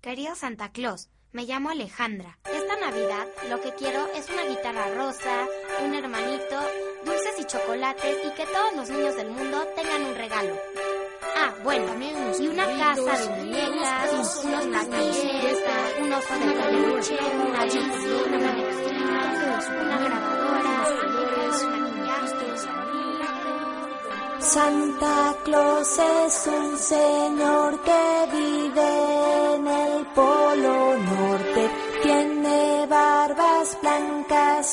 Querido Santa Claus, me llamo Alejandra. Esta Navidad lo que quiero es una guitarra rosa, un hermanito, dulces y chocolates y que todos los niños del mundo tengan un regalo. Ah, bueno, y una casa de muñecas, unos patines, un oso de peluche, una bici, una manecilla, una grabadora, una Santa Claus es un señor que vive en el Polo Norte. Tiene barbas blancas